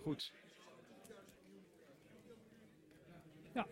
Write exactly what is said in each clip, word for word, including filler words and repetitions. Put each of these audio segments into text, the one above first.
Goed. Ja.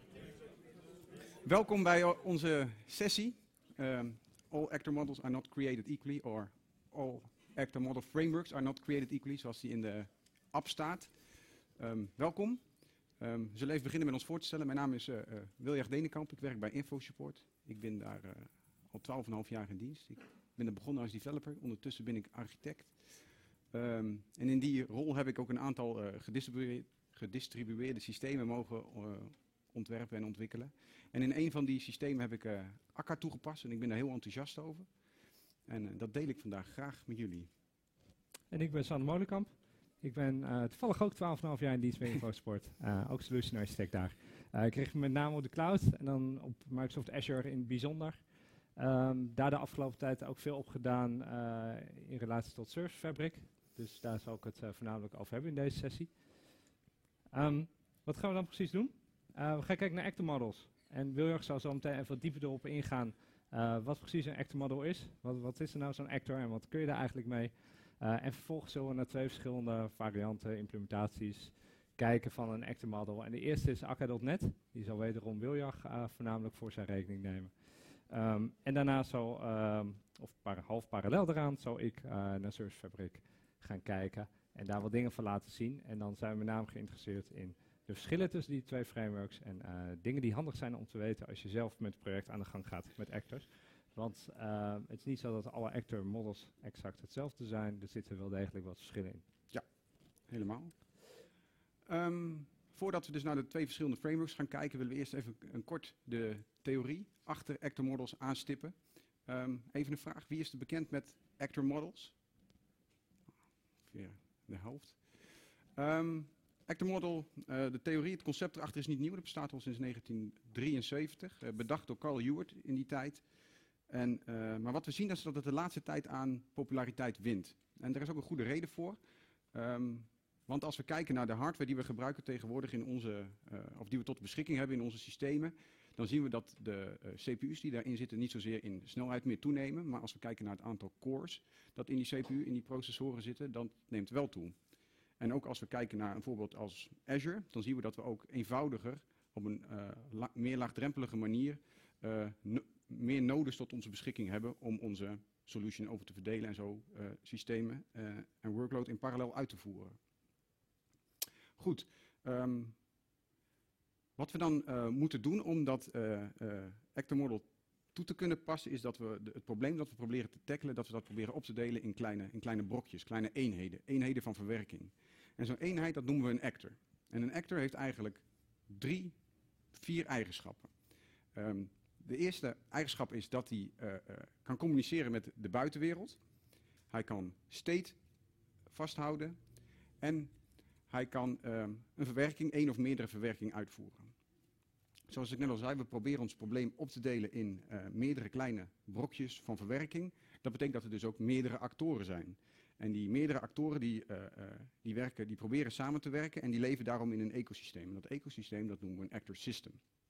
Welkom bij onze sessie. Um, all actor models are not created equally, or all actor model frameworks are not created equally, zoals die in de app staat. Um, welkom. Um, we zullen even beginnen met ons voor te stellen. Mijn naam is uh, uh, Wiljacht Denenkamp. Ik werk bij InfoSupport. Ik ben daar uh, al twaalf komma vijf jaar in dienst. Ik ben er begonnen als developer. Ondertussen ben ik architect. Um, en in die rol heb ik ook een aantal uh, gedistribueerde, gedistribueerde systemen mogen uh, ontwerpen en ontwikkelen. En in een van die systemen heb ik uh, Akka toegepast en ik ben daar heel enthousiast over. En uh, dat deel ik vandaag graag met jullie. En ik ben Sander Molenkamp. Ik ben uh, toevallig ook twaalf komma vijf jaar in dienst bij InfoSupport. Uh, ook solution architect daar. Uh, ik richt me met name op de cloud en dan op Microsoft Azure in het bijzonder. Um, daar de afgelopen tijd ook veel op gedaan uh, in relatie tot Service Fabric. Dus daar zal ik het uh, voornamelijk over hebben in deze sessie. Um, wat gaan we dan precies doen? Uh, we gaan kijken naar actor models. En Wiljacht zal zo meteen even wat dieper erop ingaan uh, wat precies een actor model is. Wat, wat is er nou zo'n actor en wat kun je daar eigenlijk mee? Uh, en vervolgens zullen we naar twee verschillende varianten, implementaties kijken van een actor model. En de eerste is Akka punt net. Die zal wederom Wiljacht uh, voornamelijk voor zijn rekening nemen. Um, en daarna zal, um, of para, half parallel eraan, zal ik uh, naar Service Fabric gaan kijken en daar wat dingen van laten zien. En dan zijn we met name geïnteresseerd in de verschillen tussen die twee frameworks en uh, dingen die handig zijn om te weten als je zelf met het project aan de gang gaat met actors. Want uh, het is niet zo dat alle actor models exact hetzelfde zijn, er zitten wel degelijk wat verschillen in. Ja, helemaal. Um, voordat we dus naar de twee verschillende frameworks gaan kijken, willen we eerst even een kort de theorie achter actor models aanstippen. Um, even een vraag, wie is er bekend met actor models? Ja, de helft. Um, actor model, uh, de theorie, het concept erachter is niet nieuw. Dat bestaat al sinds negentien drieënzeventig. Uh, bedacht door Carl Ewart in die tijd. En, uh, maar wat we zien is dat het de laatste tijd aan populariteit wint. En daar is ook een goede reden voor. Um, want als we kijken naar de hardware die we gebruiken tegenwoordig in onze, uh, of die we tot beschikking hebben in onze systemen, dan zien we dat de uh, C P U's die daarin zitten niet zozeer in snelheid meer toenemen. Maar als we kijken naar het aantal cores dat in die C P U, in die processoren zitten, dan neemt wel toe. En ook als we kijken naar een voorbeeld als Azure, dan zien we dat we ook eenvoudiger, op een uh, la meer laagdrempelige manier, uh, no meer nodes tot onze beschikking hebben om onze solution over te verdelen en zo uh, systemen uh, en workload in parallel uit te voeren. Goed, um, wat we dan uh, moeten doen om dat uh, uh, actor model toe te kunnen passen, is dat we de, het probleem dat we proberen te tackelen, dat we dat proberen op te delen in kleine, in kleine brokjes, kleine eenheden, eenheden van verwerking. En zo'n eenheid, dat noemen we een actor. En een actor heeft eigenlijk drie, vier eigenschappen. Um, de eerste eigenschap is dat hij uh, uh, kan communiceren met de buitenwereld. Hij kan state vasthouden en hij kan um, een verwerking, één of meerdere verwerkingen uitvoeren. Zoals ik net al zei, we proberen ons probleem op te delen in uh, meerdere kleine brokjes van verwerking. Dat betekent dat er dus ook meerdere actoren zijn. En die meerdere actoren die, uh, uh, die, werken, die proberen samen te werken en die leven daarom in een ecosysteem. En dat ecosysteem dat noemen we een actor system.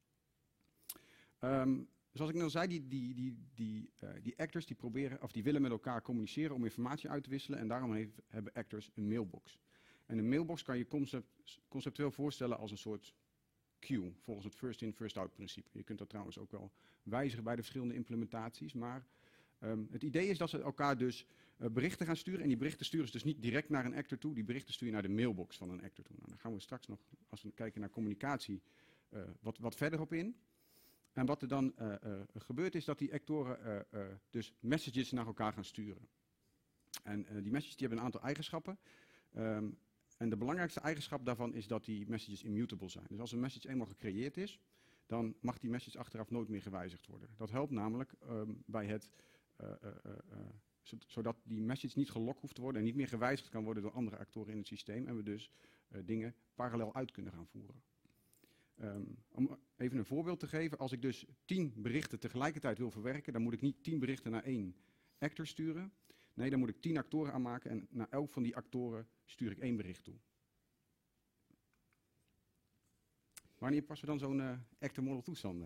Um, zoals ik net al zei, die, die, die, die, uh, die actors die, proberen, of die willen met elkaar communiceren om informatie uit te wisselen. En daarom heeft, hebben actors een mailbox. En een mailbox kan je concept, conceptueel voorstellen als een soort queue, volgens het first in, first out principe. Je kunt dat trouwens ook wel wijzigen bij de verschillende implementaties, maar um, het idee is dat ze elkaar dus uh, berichten gaan sturen. En die berichten sturen ze dus niet direct naar een actor toe, die berichten stuur je naar de mailbox van een actor toe. Nou, dan gaan we straks nog, als we kijken naar communicatie, uh, wat, wat verder op in. En wat er dan uh, uh, gebeurt is dat die actoren uh, uh, dus messages naar elkaar gaan sturen. En uh, die messages die hebben een aantal eigenschappen. Um, En de belangrijkste eigenschap daarvan is dat die messages immutable zijn. Dus als een message eenmaal gecreëerd is, dan mag die message achteraf nooit meer gewijzigd worden. Dat helpt namelijk um, bij het, uh, uh, uh, zodat die message niet gelokt hoeft te worden en niet meer gewijzigd kan worden door andere actoren in het systeem. En we dus uh, dingen parallel uit kunnen gaan voeren. Um, om even een voorbeeld te geven, als ik dus tien berichten tegelijkertijd wil verwerken, dan moet ik niet tien berichten naar één actor sturen. Nee, dan moet ik tien actoren aanmaken en naar elk van die actoren stuur ik één bericht toe. Wanneer passen we dan zo'n uh, actor model toe, Sander?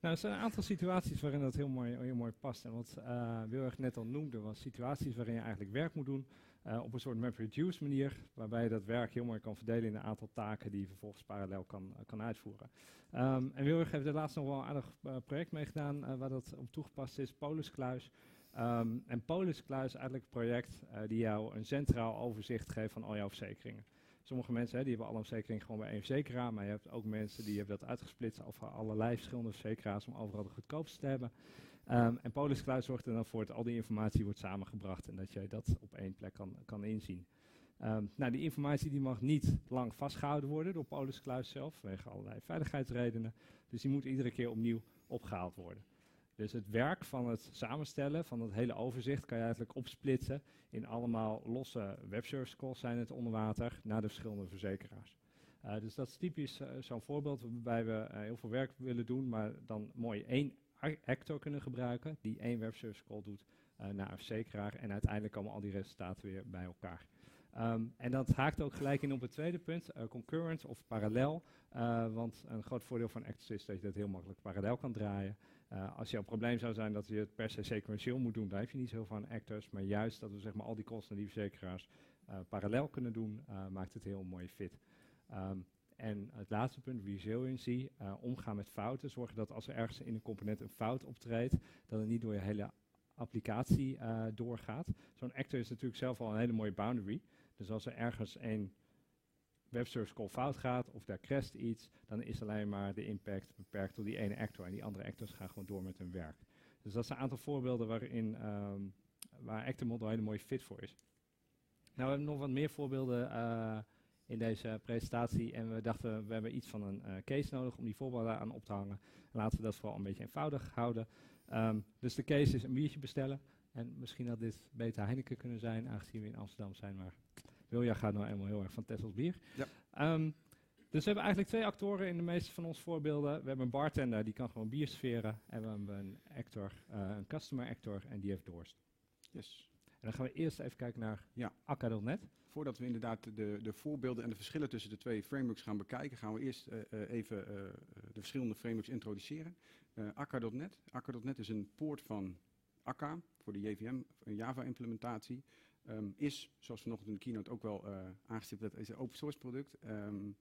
Nou, er zijn een aantal situaties waarin dat heel mooi, heel mooi past. En wat uh, Wilrich net al noemde, was situaties waarin je eigenlijk werk moet doen uh, op een soort MapReduce manier, waarbij je dat werk heel mooi kan verdelen in een aantal taken die je vervolgens parallel kan, uh, kan uitvoeren. Um, en Wilrich heeft er laatst nog wel een aardig uh, project mee gedaan uh, waar dat op toegepast is, Poliskluis. Um, en Poliskluis is eigenlijk een project uh, die jou een centraal overzicht geeft van al jouw verzekeringen. Sommige mensen hè, die hebben alle verzekeringen gewoon bij één verzekeraar, maar je hebt ook mensen die hebben dat uitgesplitst over allerlei verschillende verzekeraars om overal de goedkoopste te hebben. Um, en Poliskluis zorgt er dan voor dat al die informatie wordt samengebracht en dat je dat op één plek kan, kan inzien. Um, nou, die informatie die mag niet lang vastgehouden worden door Poliskluis zelf, vanwege allerlei veiligheidsredenen. Dus die moet iedere keer opnieuw opgehaald worden. Dus het werk van het samenstellen van het hele overzicht kan je eigenlijk opsplitsen in allemaal losse webservice calls zijn het onder water naar de verschillende verzekeraars. Uh, dus dat is typisch uh, zo'n voorbeeld waarbij we uh, heel veel werk willen doen, maar dan mooi één actor kunnen gebruiken die één webservice call doet uh, naar een verzekeraar en uiteindelijk komen al die resultaten weer bij elkaar. Um, en dat haakt ook gelijk in op het tweede punt, uh, concurrent of parallel, uh, want een groot voordeel van Actors is dat je dat heel makkelijk parallel kan draaien. Uh, als jouw probleem zou zijn dat je het per se sequentieel moet doen, dan heb je niet zoveel van Actors, maar juist dat we zeg maar al die calls naar die verzekeraars uh, parallel kunnen doen, uh, maakt het heel een mooie fit. Um, en het laatste punt, resiliency, uh, omgaan met fouten, zorgen dat als er ergens in een component een fout optreedt, dat het niet door je hele applicatie uh, doorgaat. Zo'n actor is natuurlijk zelf al een hele mooie boundary, dus als er ergens een webservice call fout gaat of daar crasht iets, dan is alleen maar de impact beperkt tot die ene actor en die andere actors gaan gewoon door met hun werk. Dus dat zijn een aantal voorbeelden waarin um, waar Actor Model een hele mooie fit voor is. Nou, we hebben nog wat meer voorbeelden uh, in deze presentatie en we dachten we hebben iets van een uh, case nodig om die voorbeelden aan op te hangen. Laten we dat vooral een beetje eenvoudig houden. Um, dus de case is een biertje bestellen en misschien had dit beter Heineken kunnen zijn, aangezien we in Amsterdam zijn, maar Wilja gaat nou eenmaal heel erg van Tessels bier. Ja. Um, dus we hebben eigenlijk twee actoren in de meeste van onze voorbeelden. We hebben een bartender, die kan gewoon bier sferen. En we hebben een actor, uh, een customer actor, en die heeft dorst. Yes. En dan gaan we eerst even kijken naar ja. akka punt net. Voordat we inderdaad de, de voorbeelden en de verschillen tussen de twee frameworks gaan bekijken, gaan we eerst uh, uh, even uh, de verschillende frameworks introduceren. Uh, akka punt net. akka punt net is een poort van Akka voor de J V M, een Java-implementatie. Um, is, zoals vanochtend in de keynote ook wel uh, aangestipt werd, is een open source product. Um,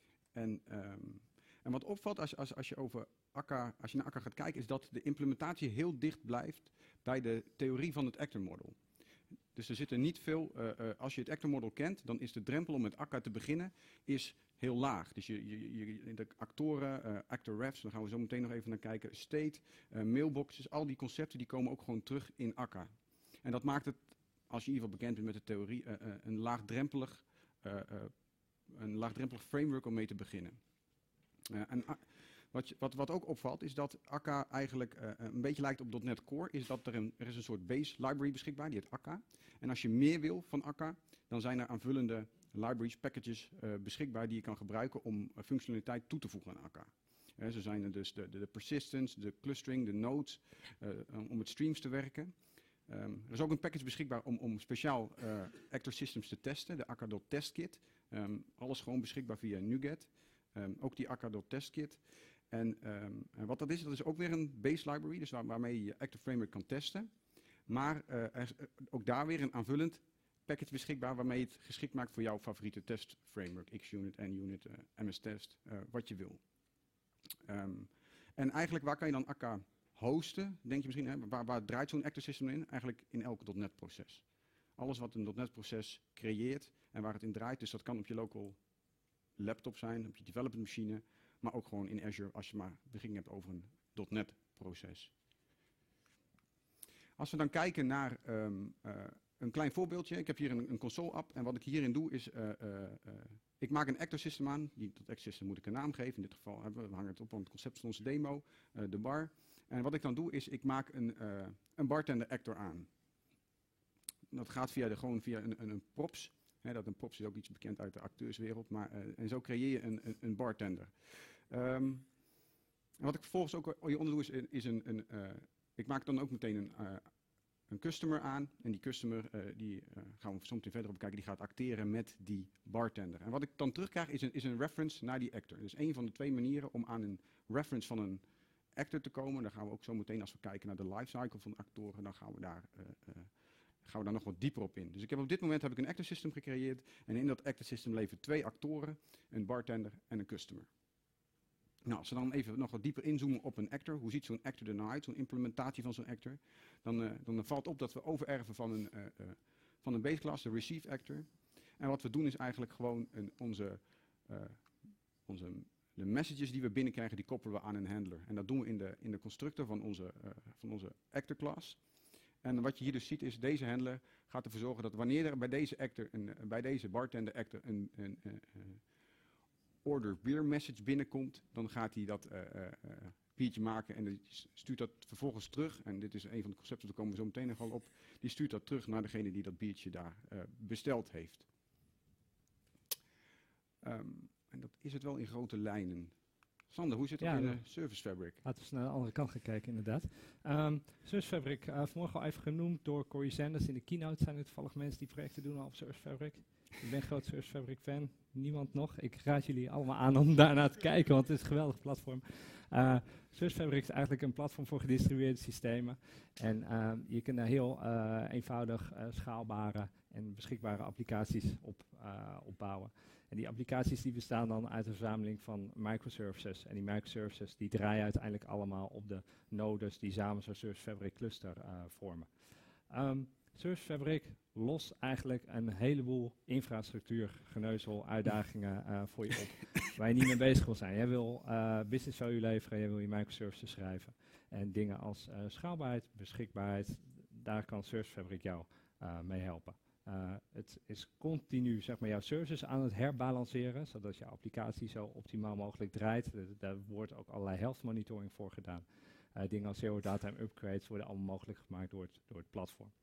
en, um, en wat opvalt als, als, als je over Akka, als je naar Akka gaat kijken, is dat de implementatie heel dicht blijft bij de theorie van het actor model. Dus er zitten niet veel, uh, uh, als je het actor model kent, dan is de drempel om met Akka te beginnen is heel laag. Dus je, je, je, de actoren, uh, actor refs, daar gaan we zo meteen nog even naar kijken, state, uh, mailboxes, al die concepten die komen ook gewoon terug in Akka. En dat maakt het, als je in ieder geval bekend bent met de theorie, uh, uh, een, laagdrempelig, uh, uh, een laagdrempelig framework om mee te beginnen. Uh, en, uh, wat, je, wat, wat ook opvalt is dat Akka eigenlijk uh, een beetje lijkt op .NET Core, is dat er een, er is een soort base library beschikbaar, die heet Akka. En als je meer wil van Akka, dan zijn er aanvullende libraries, packages uh, beschikbaar die je kan gebruiken om uh, functionaliteit toe te voegen aan Akka. Uh, zo zijn er dus de, de, de persistence, de clustering, de nodes, uh, um, om met streams te werken. Um, er is ook een package beschikbaar om, om speciaal uh, actor systems te testen, de akka.testkit. Um, alles gewoon beschikbaar via NuGet. Um, ook die akka.testkit. En, um, en wat dat is, dat is ook weer een base library, dus waar, waarmee je je actor framework kan testen. Maar uh, er is uh, ook daar weer een aanvullend package beschikbaar waarmee je het geschikt maakt voor jouw favoriete test framework, XUnit, NUnit, uh, M S Test, uh, wat je wil. Um, en eigenlijk waar kan je dan Akka hosten, denk je misschien, hè, waar, waar draait zo'n actor system in? Eigenlijk in elk .NET proces. Alles wat een .NET proces creëert en waar het in draait, dus dat kan op je local laptop zijn, op je development machine, maar ook gewoon in Azure als je maar begrip hebt over een .NET proces. Als we dan kijken naar um, uh, een klein voorbeeldje, ik heb hier een, een console app en wat ik hierin doe is, uh, uh, uh, ik maak een actor system aan, die, dat actor system moet ik een naam geven, in dit geval hebben we, we hangen het op van het concept van onze demo, uh, de bar. En wat ik dan doe is, ik maak een, uh, een bartender actor aan. Dat gaat via de, gewoon via een, een, een props. Hè, dat een props is ook iets bekend uit de acteurswereld. Maar, uh, en zo creëer je een, een, een bartender. Um, en wat ik vervolgens ook hieronder doe is, is een... een uh, ik maak dan ook meteen een, uh, een customer aan. En die customer, uh, die uh, gaan we zo meteen verder op kijken, die gaat acteren met die bartender. En wat ik dan terugkrijg is een, is een reference naar die actor. Dus een van de twee manieren om aan een reference van een actor te komen. Dan gaan we ook zo meteen, als we kijken naar de lifecycle van actoren, dan gaan we daar... Uh, uh, gaan we daar nog wat dieper op in. Dus ik heb op dit moment heb ik een actor system gecreëerd. En in dat actor system leven twee actoren, een bartender en een customer. Nou, als we dan even nog wat dieper inzoomen op een actor. Hoe ziet zo'n actor er nou uit? Zo'n implementatie van zo'n actor. Dan, uh, dan valt op dat we overerven van een, uh, uh, van een base class, de receive actor. En wat we doen is eigenlijk gewoon een, onze, uh, onze de messages die we binnenkrijgen, die koppelen we aan een handler. En dat doen we in de, in de constructor van onze, uh, van onze actor class. En wat je hier dus ziet is, deze handler gaat ervoor zorgen dat wanneer er bij deze actor, een, uh, bij deze bartender actor, een, een uh, uh, order beer message binnenkomt, dan gaat hij dat uh, uh, uh, biertje maken en die stuurt dat vervolgens terug. En dit is een van de concepten, daar komen we zo meteen nog al op. Die stuurt dat terug naar degene die dat biertje daar uh, besteld heeft. Um, en dat is het wel in grote lijnen. Sander, hoe zit het ja, in de Service Fabric? Laten we eens naar de andere kant gaan kijken, inderdaad. Um, Service Fabric, uh, vanmorgen al even genoemd door Corey Sanders in de keynote. Zijn er toevallig mensen die projecten doen al op Service Fabric? Ik ben een groot Service Fabric fan. Niemand nog? Ik raad jullie allemaal aan om daarnaar te kijken, want het is een geweldig platform. Uh, Service Fabric is eigenlijk een platform voor gedistribueerde systemen. En uh, je kunt daar heel uh, eenvoudig uh, schaalbare en beschikbare applicaties op uh, opbouwen. En die applicaties die bestaan dan uit een verzameling van microservices. En die microservices die draaien uiteindelijk allemaal op de nodes die samen zo'n Service Fabric cluster uh, vormen. Um, Service Fabric lost eigenlijk een heleboel infrastructuur, geneuzel, uitdagingen uh, voor je op. Waar je niet mee bezig wil zijn. Jij wil uh, business value leveren, jij wil je microservices schrijven. En dingen als uh, schaalbaarheid, beschikbaarheid, daar kan Service Fabric jou uh, mee helpen. Uh, het is continu zeg maar, jouw services aan het herbalanceren, zodat je applicatie zo optimaal mogelijk draait. Uh, daar wordt ook allerlei health monitoring voor gedaan. Uh, dingen als zero downtime upgrades worden allemaal mogelijk gemaakt door het, door het platform.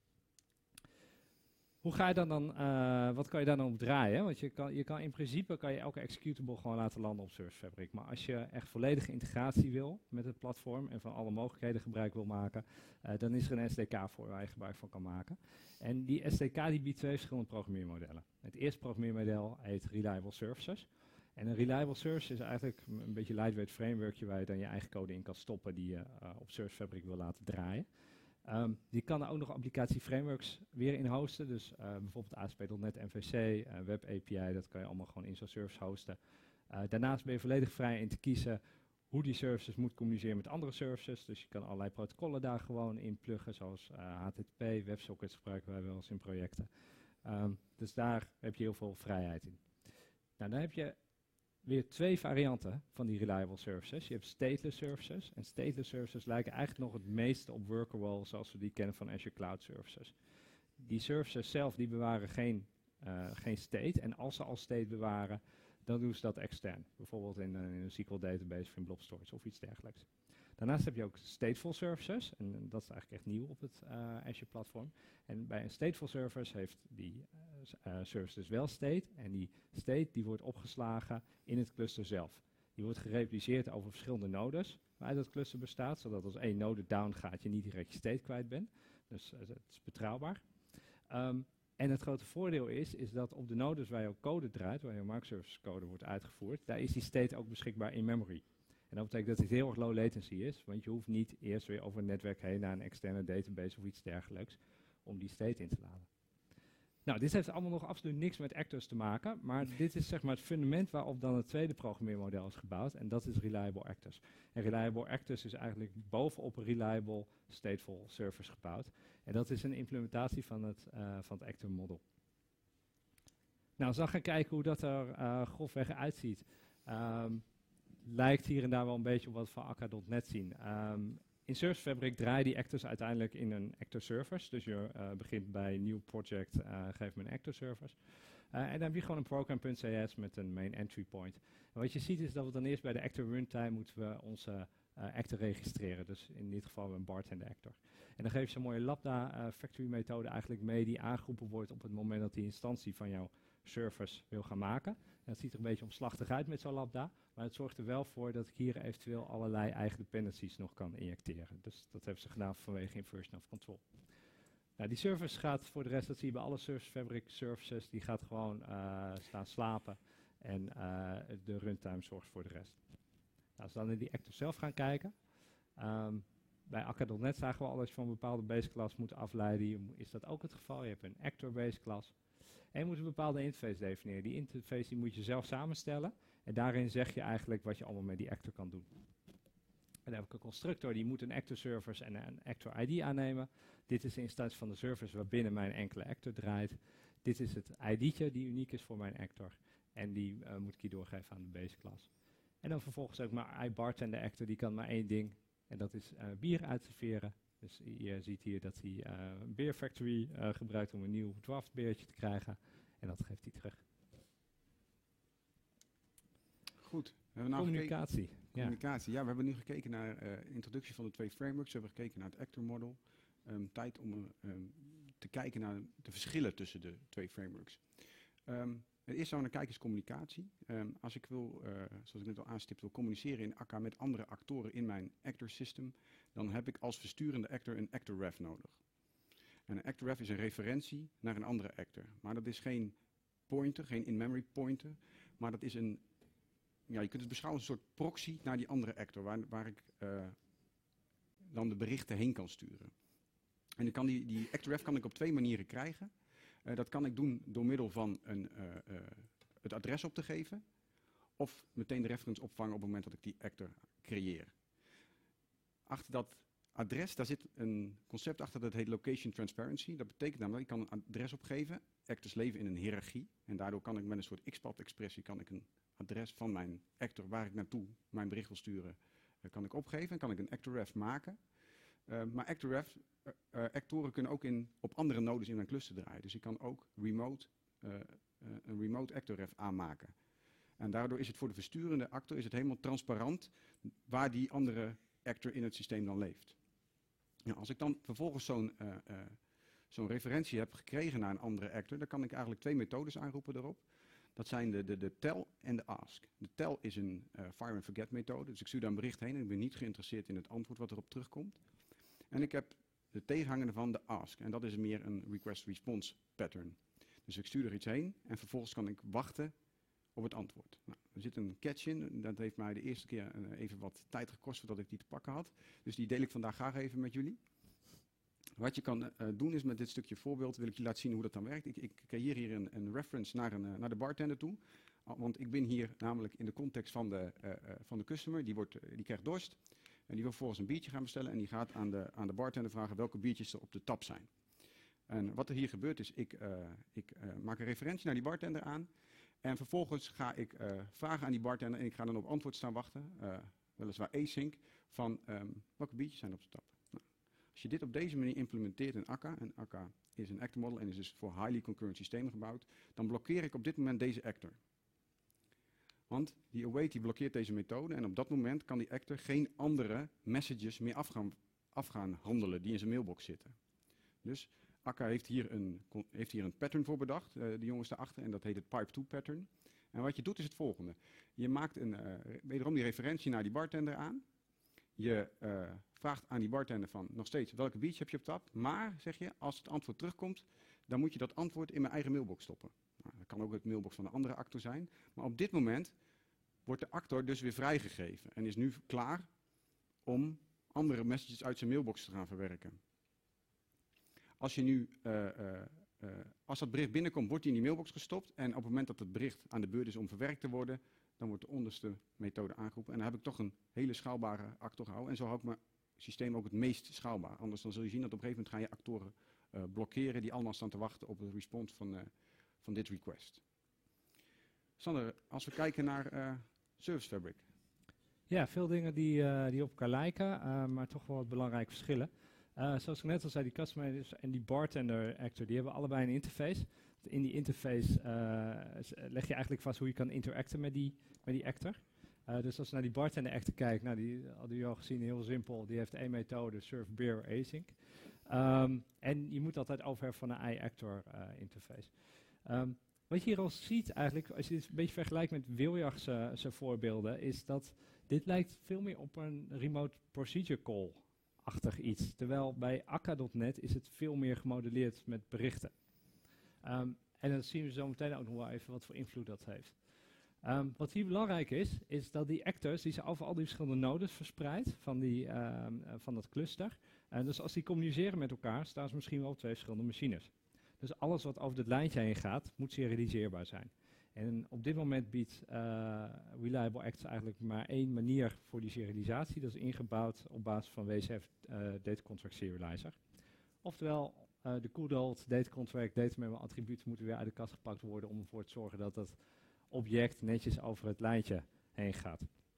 Hoe ga je dan dan, uh, wat kan je daar dan op draaien? Want je kan, je kan in principe kan je elke executable gewoon laten landen op Service Fabric. Maar als je echt volledige integratie wil met het platform en van alle mogelijkheden gebruik wil maken, uh, dan is er een S D K voor waar je gebruik van kan maken. En die S D K die biedt twee verschillende programmeermodellen. Het eerste programmeermodel heet Reliable Services. En een Reliable Service is eigenlijk een beetje lightweight frameworkje waar je dan je eigen code in kan stoppen die je uh, op Service Fabric wil laten draaien. Um, die kan er ook nog applicatie-frameworks weer in hosten. Dus uh, bijvoorbeeld A S P punt net M V C, uh, Web A P I, dat kan je allemaal gewoon in zo'n service hosten. Uh, daarnaast ben je volledig vrij in te kiezen hoe die services moet communiceren met andere services. Dus je kan allerlei protocollen daar gewoon in pluggen, zoals uh, H T T P, WebSockets gebruiken wij wel eens in projecten. Um, dus daar heb je heel veel vrijheid in. Nou, dan heb je weer twee varianten van die reliable services. Je hebt stateless services. En stateless services lijken eigenlijk nog het meeste op Workable zoals we die kennen van Azure Cloud Services. Die services zelf die bewaren geen, uh, geen state. En als ze al state bewaren, dan doen ze dat extern. Bijvoorbeeld in, uh, in een S Q L database of in blob storage of iets dergelijks. Daarnaast heb je ook stateful services. En, en dat is eigenlijk echt nieuw op het uh, Azure platform. En bij een stateful service heeft die uh, uh, service dus wel state. En die state die wordt opgeslagen in het cluster zelf. Die wordt gerepliceerd over verschillende nodes waaruit dat cluster bestaat. Zodat als één node down gaat je niet direct je state kwijt bent. Dus uh, het is betrouwbaar. Um, en het grote voordeel is, is dat op de nodes waar jouw code draait, waar jouw microservice code wordt uitgevoerd, daar is die state ook beschikbaar in memory. En dat betekent dat het heel erg low latency is, want je hoeft niet eerst weer over een netwerk heen naar een externe database of iets dergelijks om die state in te laden. Nou, dit heeft allemaal nog absoluut niks met actors te maken, maar dit is zeg maar het fundament waarop dan het tweede programmeermodel is gebouwd en dat is Reliable Actors. En Reliable Actors is eigenlijk bovenop een Reliable Stateful Service gebouwd. En dat is een implementatie van het, uh, van het actor model. Nou, als we dan gaan kijken hoe dat er uh, grofweg uitziet. Um, lijkt hier en daar wel een beetje op wat we van Akka punt net zien. Um, in Service Fabric draaien die actors uiteindelijk in een actor service. Dus je uh, begint bij een nieuw project, uh, geef me een actor service. Uh, en dan heb je gewoon een program.cs met een main entry point. En wat je ziet is dat we dan eerst bij de actor runtime moeten we onze uh, actor registreren. Dus in dit geval een bartender actor. En dan geef je zo'n mooie lambda uh, factory methode eigenlijk mee die aangeroepen wordt op het moment dat die instantie van jouw service wil gaan maken. En dat ziet er een beetje omslachtig uit met zo'n lambda, maar het zorgt er wel voor dat ik hier eventueel allerlei eigen dependencies nog kan injecteren. Dus dat hebben ze gedaan vanwege inversion of control. Nou, die service gaat voor de rest, dat zie je bij alle Service Fabric services, die gaat gewoon uh, staan slapen en uh, de runtime zorgt voor de rest. Nou, als we dan in die actor zelf gaan kijken, Um, bij Akka punt net zagen we al dat je van een bepaalde baseclass moet afleiden. Is dat ook het geval? Je hebt een actor baseclass. En je moet een bepaalde interface definiëren. Die interface die moet je zelf samenstellen. En daarin zeg je eigenlijk wat je allemaal met die actor kan doen. En dan heb ik een constructor die moet een actor service en een actor I D aannemen. Dit is de instantie van de service waarbinnen mijn enkele actor draait. Dit is het I D'tje die uniek is voor mijn actor. En die uh, moet ik hier doorgeven aan de baseclass. En dan vervolgens ook maar iBartender actor, die kan maar één ding. En dat is uh, bier uitserveren. Dus je ziet hier dat hij uh, een Beer Factory uh, gebruikt om een nieuw draft beertje te krijgen. En dat geeft hij terug. Goed. We hebben nou Communicatie. Gekeken, communicatie. Ja. ja, we hebben nu gekeken naar de uh, introductie van de twee frameworks. We hebben gekeken naar het actor model. Um, tijd om uh, um, te kijken naar de verschillen tussen de twee frameworks. Um, het eerste waar we naar kijken is communicatie. Um, als ik wil, uh, zoals ik net al aanstipte, wil communiceren in Akka met andere actoren in mijn actor system, dan heb ik als versturende actor een actor ref nodig. En een actor ref is een referentie naar een andere actor. Maar dat is geen pointer, geen in-memory pointer, maar dat is een, ja, je kunt het beschouwen als een soort proxy naar die andere actor, waar, waar ik uh, dan de berichten heen kan sturen. En ik kan die, die actor ref kan ik op twee manieren krijgen. Uh, dat kan ik doen door middel van een, uh, uh, het adres op te geven, of meteen de reference opvangen op het moment dat ik die actor creëer. Achter dat adres, daar zit een concept achter dat heet location transparency. Dat betekent namelijk, ik kan een adres opgeven. Actors leven in een hiërarchie en daardoor kan ik met een soort X P A T-expressie kan ik een adres van mijn actor waar ik naartoe mijn bericht wil sturen, uh, kan ik opgeven en kan ik een actor ref maken. Uh, maar actor ref, uh, uh, actoren kunnen ook in, op andere nodes in mijn cluster draaien. Dus ik kan ook remote, uh, uh, een remote actor ref aanmaken. En daardoor is het voor de versturende actor is het helemaal transparant waar die andere actor in het systeem dan leeft. Nou, als ik dan vervolgens zo'n uh, uh, zo'n referentie heb gekregen naar een andere actor, dan kan ik eigenlijk twee methodes aanroepen daarop. Dat zijn de, de, de tell en de ask. De tell is een uh, fire and forget methode, dus ik stuur daar een bericht heen en ik ben niet geïnteresseerd in het antwoord wat erop terugkomt. En ik heb de tegenhanger van de ask. En dat is meer een request-response pattern. Dus ik stuur er iets heen en vervolgens kan ik wachten op het antwoord. Nou, er zit een catch in. Dat heeft mij de eerste keer uh, even wat tijd gekost voordat ik die te pakken had. Dus die deel ik vandaag graag even met jullie. Wat je kan uh, doen is met dit stukje voorbeeld wil ik je laten zien hoe dat dan werkt. Ik, ik creëer hier een, een reference naar, een, uh, naar de bartender toe. Uh, want ik ben hier namelijk in de context van de, uh, uh, van de customer. Die, wordt, uh, die krijgt dorst. En die wil vervolgens een biertje gaan bestellen en die gaat aan de, aan de bartender vragen welke biertjes er op de tap zijn. En wat er hier gebeurt is, ik, uh, ik uh, maak een referentie naar die bartender aan. En vervolgens ga ik uh, vragen aan die bartender en ik ga dan op antwoord staan wachten, uh, weliswaar async, van um, welke biertjes zijn er op de tap. Nou, als je dit op deze manier implementeert in Akka, en Akka is een actor model en is dus voor highly concurrent systemen gebouwd, dan blokkeer ik op dit moment deze actor. Want die await die blokkeert deze methode en op dat moment kan die actor geen andere messages meer af gaan, af gaan handelen die in zijn mailbox zitten. Dus Akka heeft hier een, heeft hier een pattern voor bedacht, uh, de jongens daarachter, en dat heet het pipe two pattern. En wat je doet is het volgende. Je maakt een, uh, wederom die referentie naar die bartender aan. Je uh, vraagt aan die bartender van nog steeds welke biertje heb je op tap, maar zeg je, als het antwoord terugkomt, dan moet je dat antwoord in mijn eigen mailbox stoppen. Nou, dat kan ook het mailbox van een andere actor zijn. Maar op dit moment wordt de actor dus weer vrijgegeven en is nu klaar om andere messages uit zijn mailbox te gaan verwerken. Als je nu, uh, uh, uh, als dat bericht binnenkomt, wordt die in die mailbox gestopt en op het moment dat het bericht aan de beurt is om verwerkt te worden, dan wordt de onderste methode aangeroepen en dan heb ik toch een hele schaalbare actor gehouden en zo hou ik mijn systeem ook het meest schaalbaar. Anders dan zul je zien dat op een gegeven moment ga je actoren uh, blokkeren die allemaal staan te wachten op de response van, uh, van dit request. Sander, als we kijken naar uh, Service Fabric. Ja, veel dingen die, uh, die op elkaar lijken, uh, maar toch wel wat belangrijke verschillen. Uh, zoals ik net al zei, die customer en die bartender actor, die hebben allebei een interface. In die interface uh, leg je eigenlijk vast hoe je kan interacten met die, met die actor. Uh, dus als we naar die bartender actor kijken, nou die hadden jullie al gezien, heel simpel. Die heeft één methode, serve beer async. Um, en je moet altijd overhef van een iActor uh, interface. Um, wat je hier al ziet eigenlijk, als je dit een beetje vergelijkt met Wiljag's zijn voorbeelden, is dat dit lijkt veel meer op een remote procedure call-achtig iets. Terwijl bij Akka punt net is het veel meer gemodelleerd met berichten. Um, en dan zien we zo meteen ook nog wel even wat voor invloed dat heeft. Um, wat hier belangrijk is, is dat die actors, die zijn over al die verschillende nodes verspreid van, die, um, uh, van dat cluster. En dus als die communiceren met elkaar, staan ze misschien wel op twee verschillende machines. Dus alles wat over het lijntje heen gaat, moet serialiseerbaar zijn. En op dit moment biedt uh, Reliable Acts eigenlijk maar één manier voor die serialisatie. Dat is ingebouwd op basis van W C F uh, Data Contract Serializer. Oftewel, uh, de good old data contract, data memo attributen moeten weer uit de kast gepakt worden om ervoor te zorgen dat dat object netjes over het lijntje heen gaat.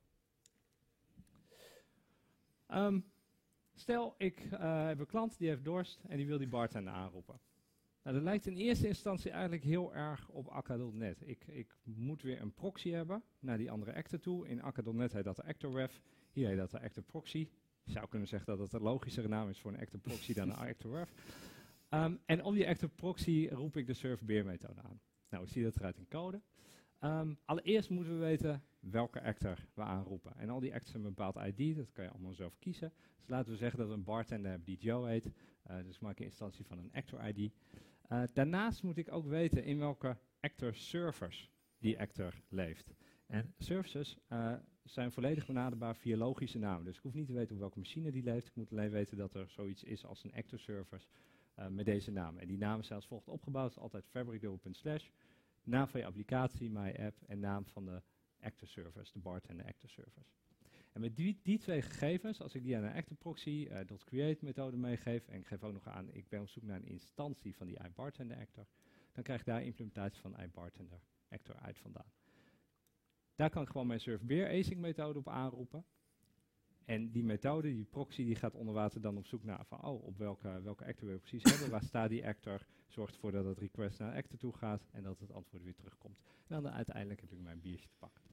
Um, stel, ik uh, heb een klant die heeft dorst en die wil die bartender aanroepen. Nou, dat lijkt in eerste instantie eigenlijk heel erg op akka punt net. Ik, ik moet weer een proxy hebben naar die andere actor toe. In akka punt net heet dat de ActorRef, hier heet dat de actor proxy. Je zou kunnen zeggen dat het een logischere naam is voor een actor proxy dan een ActorRef. Um, en op die actor proxy roep ik de serve-beer methode aan. Nou, hoe ziet dat eruit in code? Um, allereerst moeten we weten welke actor we aanroepen. En al die actors hebben een bepaald I D, dat kan je allemaal zelf kiezen. Dus laten we zeggen dat we een bartender hebben die Joe heet. Uh, dus maak ik een instantie van een actor I D. Uh, daarnaast moet ik ook weten in welke actor servers die actor leeft. En services uh, zijn volledig benaderbaar via logische namen. Dus ik hoef niet te weten op welke machine die leeft. Ik moet alleen weten dat er zoiets is als een actor servers uh, met deze namen. En die namen zijn als volgt opgebouwd. Het is altijd fabricduo.slash. Naam van je applicatie, my app en naam van de actor servers, de bartender actor servers. En met die, die twee gegevens, als ik die aan een actor proxy uh, .create methode meegeef en ik geef ook nog aan, ik ben op zoek naar een instantie van die iBartender actor, dan krijg ik daar implementatie van iBartender actor uit vandaan. Daar kan ik gewoon mijn serve-beer async methode op aanroepen. En die methode, die proxy, die gaat onder water dan op zoek naar van, oh, op welke, welke actor we precies hebben, waar staat die actor, zorgt ervoor dat het request naar de actor toe gaat en dat het antwoord weer terugkomt. En dan uiteindelijk heb ik mijn biertje te pakken.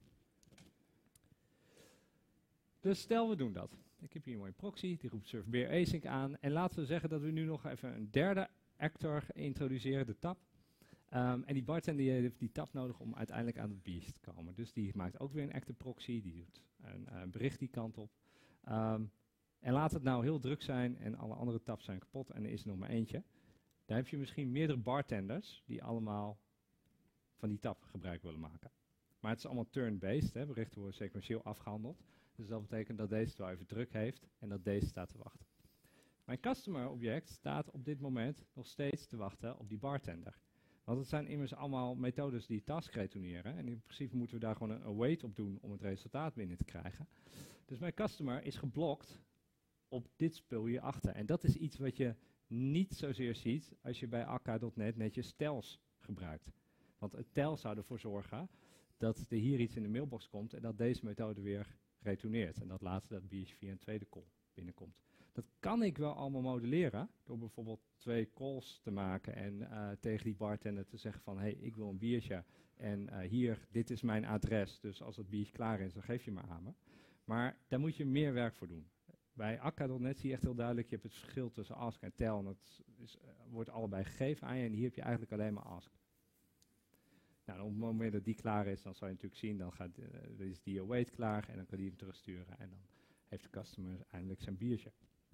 Dus stel we doen dat. Ik heb hier een mooie proxy, die roept serve-beer async aan. En laten we zeggen dat we nu nog even een derde actor introduceren, de tab. Um, en die bartender die heeft die tab nodig om uiteindelijk aan het biertje te komen. Dus die maakt ook weer een actor proxy, die doet een uh, bericht die kant op. Um, en laat het nou heel druk zijn en alle andere tabs zijn kapot en er is er nog maar eentje. Dan heb je misschien meerdere bartenders die allemaal van die tab gebruik willen maken. Maar het is allemaal turn-based, hè, berichten worden sequentieel afgehandeld. Dus dat betekent dat deze wel even druk heeft en dat deze staat te wachten. Mijn customer object staat op dit moment nog steeds te wachten op die bartender. Want het zijn immers allemaal methodes die task retourneren. En in principe moeten we daar gewoon een await op doen om het resultaat binnen te krijgen. Dus mijn customer is geblokt op dit spul hierachter. En dat is iets wat je niet zozeer ziet als je bij akka punt net netjes tells gebruikt. Want het tel zou ervoor zorgen dat er hier iets in de mailbox komt en dat deze methode weer retourneert. En dat laatste dat biertje via een tweede call binnenkomt. Dat kan ik wel allemaal modelleren door bijvoorbeeld twee calls te maken en uh, tegen die bartender te zeggen van, hé, hey, ik wil een biertje en uh, hier, dit is mijn adres, dus als het biertje klaar is, dan geef je me aan me. Maar daar moet je meer werk voor doen. Bij akka punt net zie je echt heel duidelijk, je hebt het verschil tussen ask en tell en dat is, uh, wordt allebei gegeven aan je en hier heb je eigenlijk alleen maar ask. Nou, op het moment dat die klaar is, dan zal je natuurlijk zien, dan gaat, uh, is die await klaar en dan kan die hem terugsturen en dan heeft de customer eindelijk zijn biertje.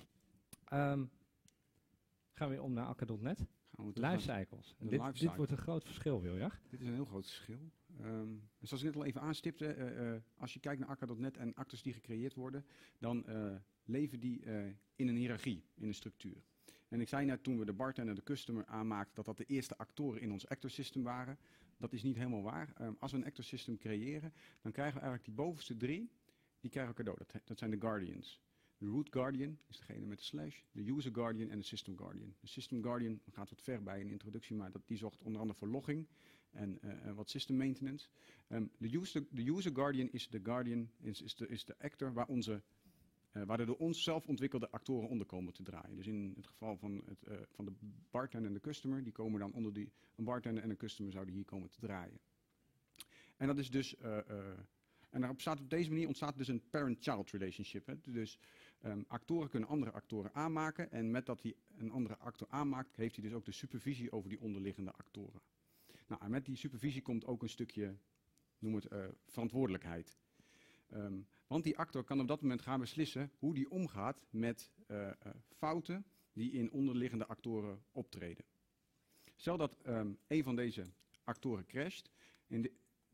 Um, gaan we weer om naar akka punt net. Lifecycles. Dit, dit wordt een groot verschil, Wiljag. Dit is een heel groot verschil. Um, zoals ik net al even aanstipte, uh, uh, als je kijkt naar akka punt net en actors die gecreëerd worden, dan uh, leven die uh, in een hiërarchie, in een structuur. En ik zei net toen we de bartender en de customer aanmaakten, dat dat de eerste actoren in ons actor system waren. Dat is niet helemaal waar. Um, als we een actor system creëren, dan krijgen we eigenlijk die bovenste drie, die krijgen we cadeau. Dat, dat zijn de guardians. De root guardian is degene met de slash, de user guardian en de system guardian. De system guardian gaat wat ver bij een introductie, maar dat, die zorgt onder andere voor logging en uh, wat system maintenance. Um, de, user, de user guardian is de guardian, is, is, de, is de actor waar, onze, uh, waar de door ons zelf ontwikkelde actoren onder komen te draaien. Dus in het geval van, het, uh, van de bartender en de customer, die komen dan onder die, een bartender en een customer zouden hier komen te draaien. En dat is dus... Uh, uh, En daarop staat, op deze manier ontstaat dus een parent-child relationship. Hè. Dus um, actoren kunnen andere actoren aanmaken. En met dat hij een andere actor aanmaakt, heeft hij dus ook de supervisie over die onderliggende actoren. Nou, en met die supervisie komt ook een stukje, noem het, uh, verantwoordelijkheid. Um, want die actor kan op dat moment gaan beslissen hoe die omgaat met uh, uh, fouten die in onderliggende actoren optreden. Stel dat um, een van deze actoren crasht. En de,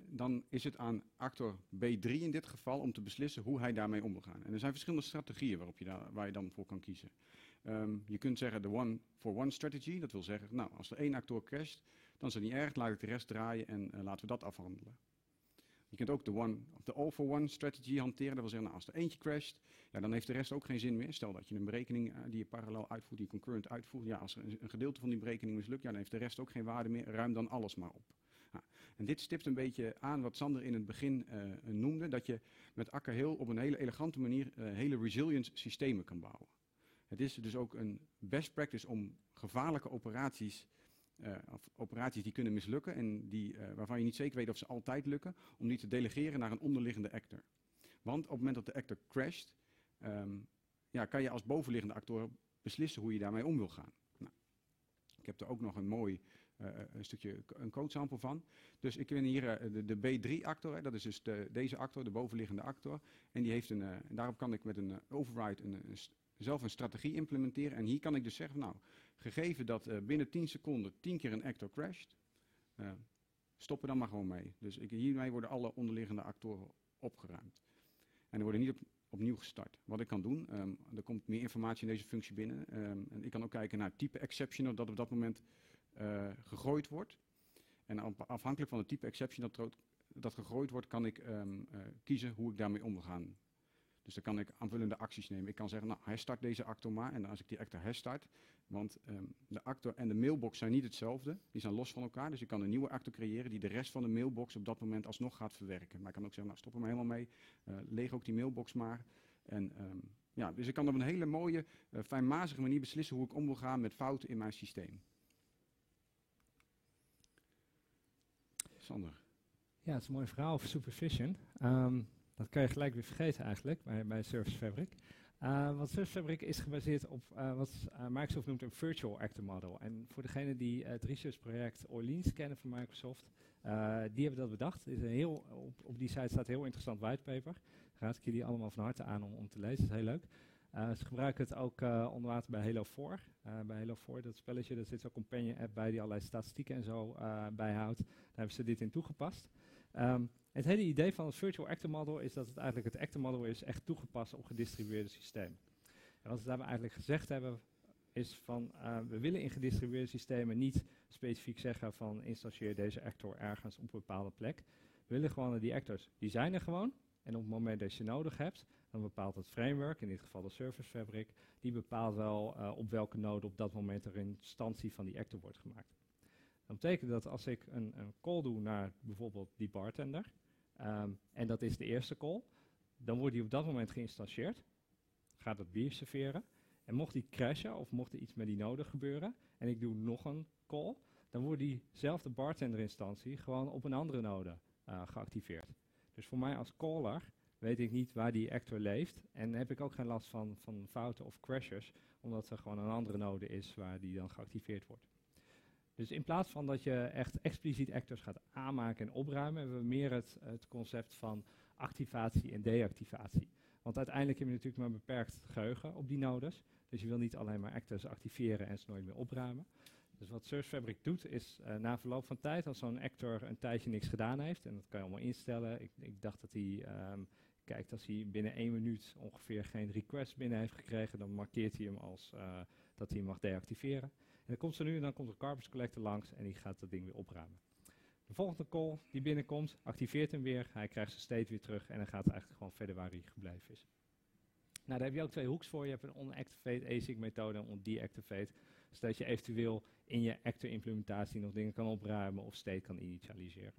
dan is het aan actor B drie in dit geval om te beslissen hoe hij daarmee om wil gaan. En er zijn verschillende strategieën waarop je daar, waar je dan voor kan kiezen. Um, je kunt zeggen de one-for-one strategy. Dat wil zeggen, nou, als er één actor crasht, dan is het niet erg, laat ik de rest draaien en uh, laten we dat afhandelen. Je kunt ook de one of the all-for-one strategy hanteren. Dat wil zeggen, nou, als er eentje crasht, ja, dan heeft de rest ook geen zin meer. Stel dat je een berekening uh, die je parallel uitvoert, die je concurrent uitvoert. Ja, als er een, een gedeelte van die berekening mislukt, ja, dan heeft de rest ook geen waarde meer. Ruim dan alles maar op. Nou, en dit stipt een beetje aan wat Sander in het begin uh, noemde, dat je met Akker heel op een hele elegante manier uh, hele resilient systemen kan bouwen. Het is dus ook een best practice om gevaarlijke operaties, uh, of operaties die kunnen mislukken en die, uh, waarvan je niet zeker weet of ze altijd lukken, om die te delegeren naar een onderliggende actor. Want op het moment dat de actor crasht, um, ja, kan je als bovenliggende actor beslissen hoe je daarmee om wil gaan. Nou, ik heb er ook nog een mooi uh, een stukje een codesample van. Dus ik ben hier uh, de, de B drie actor, hè, dat is dus de, deze actor, de bovenliggende actor. En die heeft een, uh, en daarop kan ik met een uh, override een, een zelf een strategie implementeren. En hier kan ik dus zeggen, nou, gegeven dat uh, binnen tien seconden tien keer een actor crasht, uh, stoppen dan maar gewoon mee. Dus ik, hiermee worden alle onderliggende actoren opgeruimd. En er worden niet op, opnieuw gestart. Wat ik kan doen, um, er komt meer informatie in deze functie binnen. Um, en ik kan ook kijken naar het type exception dat op dat moment uh, gegooid wordt. En op, afhankelijk van het type exception dat, dat gegooid wordt, kan ik um, uh, kiezen hoe ik daarmee om wil gaan. Dus dan kan ik aanvullende acties nemen. Ik kan zeggen, nou, herstart deze actor maar. En als ik die actor herstart, want um, de actor en de mailbox zijn niet hetzelfde. Die zijn los van elkaar. Dus ik kan een nieuwe actor creëren die de rest van de mailbox op dat moment alsnog gaat verwerken. Maar ik kan ook zeggen, nou, stop er maar helemaal mee. Uh, leeg ook die mailbox maar. En, um, ja, dus ik kan op een hele mooie, uh, fijnmazige manier beslissen hoe ik om wil gaan met fouten in mijn systeem. Sander. Ja, het is een mooi verhaal over Supervision. Um, Dat kan je gelijk weer vergeten eigenlijk bij, bij Service Fabric. Uh, want Service Fabric is gebaseerd op uh, wat uh, Microsoft noemt een Virtual Actor Model. En voor degenen die uh, het researchproject Orleans kennen van Microsoft, uh, die hebben dat bedacht. Is een heel, op, op die site staat een heel interessant whitepaper. Raad ik jullie allemaal van harte aan om, om te lezen, dat is heel leuk. Uh, ze gebruiken het ook uh, onder water bij Halo vier. Uh, bij Halo vier, dat spelletje, daar zit zo'n companion app bij die allerlei statistieken en zo uh, bijhoudt. Daar hebben ze dit in toegepast. Um, Het hele idee van het Virtual Actor Model is dat het eigenlijk het actor model is echt toegepast op gedistribueerde systemen. En wat we daarbij eigenlijk gezegd hebben is van uh, we willen in gedistribueerde systemen niet specifiek zeggen van installieer deze actor ergens op een bepaalde plek. We willen gewoon dat die actors, die zijn er gewoon. En op het moment dat je ze nodig hebt, dan bepaalt het framework, in dit geval de Service Fabric, die bepaalt wel uh, op welke node op dat moment er een instantie van die actor wordt gemaakt. Dat betekent dat als ik een, een call doe naar bijvoorbeeld die bartender, Um, en dat is de eerste call, dan wordt die op dat moment geïnstanceerd, gaat het bier serveren. En mocht die crashen of mocht er iets met die node gebeuren en ik doe nog een call, dan wordt diezelfde bartender-instantie gewoon op een andere node uh, geactiveerd. Dus voor mij als caller weet ik niet waar die actor leeft en heb ik ook geen last van, van fouten of crashes, omdat er gewoon een andere node is waar die dan geactiveerd wordt. Dus in plaats van dat je echt expliciet actors gaat aanmaken en opruimen, hebben we meer het, het concept van activatie en deactivatie. Want uiteindelijk heb je natuurlijk maar een beperkt geheugen op die nodes. Dus je wil niet alleen maar actors activeren en ze nooit meer opruimen. Dus wat Service Fabric doet is uh, na verloop van tijd, als zo'n actor een tijdje niks gedaan heeft, en dat kan je allemaal instellen. Ik, ik dacht dat hij, um, kijkt als hij binnen één minuut ongeveer geen request binnen heeft gekregen, dan markeert hij hem als uh, dat hij hem mag deactiveren. En dan komt zo nu en dan komt de garbage collector langs en die gaat dat ding weer opruimen. De volgende call die binnenkomt, activeert hem weer, hij krijgt zijn state weer terug en dan gaat het eigenlijk gewoon verder waar hij gebleven is. Nou, daar heb je ook twee hoeks voor. Je hebt een onactivate async methode en ondeactivate. Zodat je eventueel in je actor implementatie nog dingen kan opruimen of state kan initialiseren.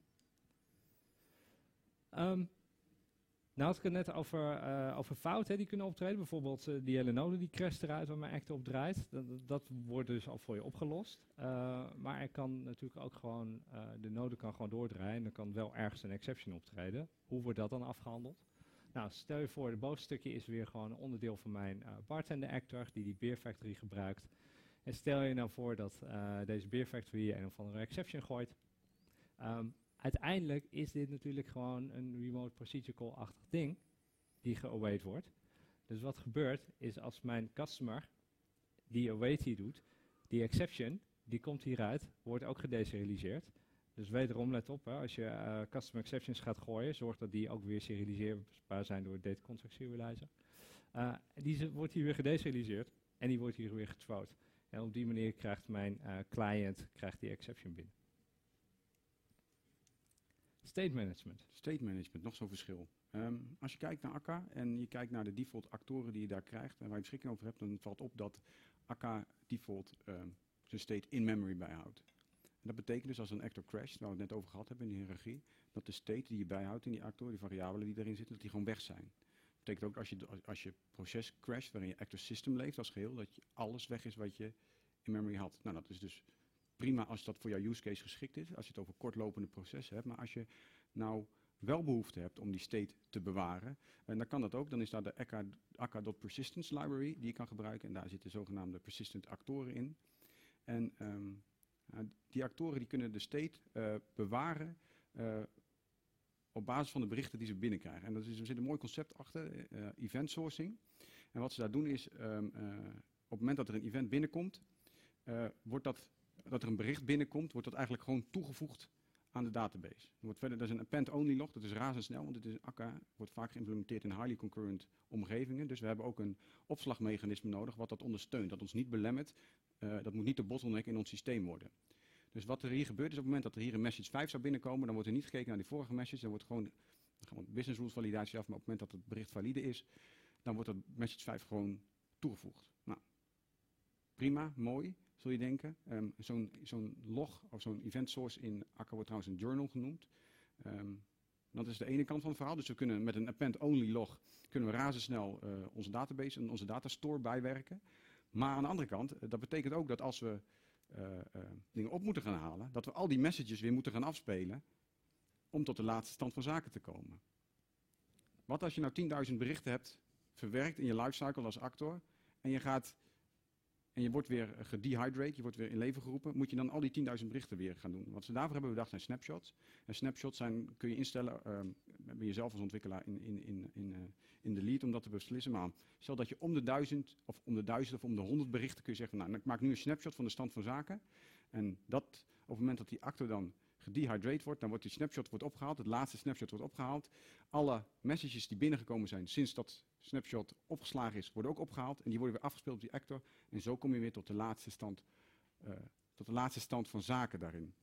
Um, nou had ik het net over, uh, over fouten die kunnen optreden. Bijvoorbeeld uh, die hele node die crasht eruit waar mijn actor op draait. Dat, dat wordt dus al voor je opgelost. Uh, maar er kan natuurlijk ook gewoon, uh, de node kan gewoon doordraaien en er kan wel ergens een exception optreden. Hoe wordt dat dan afgehandeld? Nou, stel je voor, het bovenste stukje is weer gewoon een onderdeel van mijn uh, bartender actor die die beer factory gebruikt. En stel je nou voor dat uh, deze beer factory een of andere exception gooit. Um, uiteindelijk is dit natuurlijk gewoon een remote procedure call-achtig ding die geawait wordt. Dus wat gebeurt is als mijn customer die await hier doet, die exception, die komt hieruit, wordt ook gedeserialiseerd. Dus wederom, let op, hè, als je uh, custom exceptions gaat gooien, zorg dat die ook weer serialiseerbaar zijn door het data context serializer. Uh, die wordt hier weer gedeserialiseerd en die wordt hier weer gethrowed. En op die manier krijgt mijn uh, client krijgt die exception binnen. State management. State management, nog zo'n verschil. Um, als je kijkt naar Akka en je kijkt naar de default actoren die je daar krijgt en waar je beschikking over hebt, dan valt op dat Akka default um, zijn state in memory bijhoudt. En dat betekent dus als een actor crasht, waar we het net over gehad hebben in de hiërarchie, dat de state die je bijhoudt in die actor, die variabelen die erin zitten, dat die gewoon weg zijn. Dat betekent ook als je, als je proces crasht, waarin je actor system leeft als geheel, dat je alles weg is wat je in memory had. Nou, dat is dus prima als dat voor jouw use case geschikt is, als je het over kortlopende processen hebt. Maar als je nou wel behoefte hebt om die state te bewaren, en dan kan dat ook. Dan is daar de akka.persistence library die je kan gebruiken. En daar zitten zogenaamde persistent actoren in. En um, uh, die actoren die kunnen de state uh, bewaren uh, op basis van de berichten die ze binnenkrijgen. En dat is, er zit een mooi concept achter, uh, event sourcing. En wat ze daar doen is, um, uh, op het moment dat er een event binnenkomt, uh, wordt dat, dat er een bericht binnenkomt, wordt dat eigenlijk gewoon toegevoegd aan de database. Er wordt verder, dat is een append-only log, dat is razendsnel, want het is Akka, wordt vaak geïmplementeerd in highly concurrent omgevingen. Dus we hebben ook een opslagmechanisme nodig wat dat ondersteunt, dat ons niet belemmert. Uh, dat moet niet de bottleneck in ons systeem worden. Dus wat er hier gebeurt is op het moment dat er hier een message vijf zou binnenkomen, dan wordt er niet gekeken naar die vorige message, dan wordt gewoon, dan gaan we business rules validatie af, maar op het moment dat het bericht valide is, dan wordt dat message vijf gewoon toegevoegd. Nou, prima, mooi, zul je denken. Um, zo'n zo'n log of zo'n event source in Akka wordt trouwens een journal genoemd. Um, dat is de ene kant van het verhaal. Dus we kunnen met een append-only log kunnen we razendsnel uh, onze database en onze datastore bijwerken. Maar aan de andere kant, uh, dat betekent ook dat als we uh, uh, dingen op moeten gaan halen, dat we al die messages weer moeten gaan afspelen om tot de laatste stand van zaken te komen. Wat als je nou tienduizend berichten hebt verwerkt in je lifecycle als actor en je gaat en je wordt weer gedehydrate, je wordt weer in leven geroepen, moet je dan al die tienduizend berichten weer gaan doen. Wat ze daarvoor hebben bedacht zijn snapshots. En snapshots zijn, kun je instellen, um, ben je zelf als ontwikkelaar in, in, in, in, uh, in de lead om dat te beslissen. Maar stel dat je om de duizend of om de duizend of om de honderd berichten kun je zeggen van, nou, ik maak nu een snapshot van de stand van zaken. En dat, op het moment dat die actor dan gedehydrate wordt, dan wordt die snapshot wordt opgehaald, het laatste snapshot wordt opgehaald. Alle messages die binnengekomen zijn sinds dat snapshot opgeslagen is, worden ook opgehaald en die worden weer afgespeeld op die actor. En zo kom je weer tot de laatste stand, uh, tot de laatste stand van zaken daarin.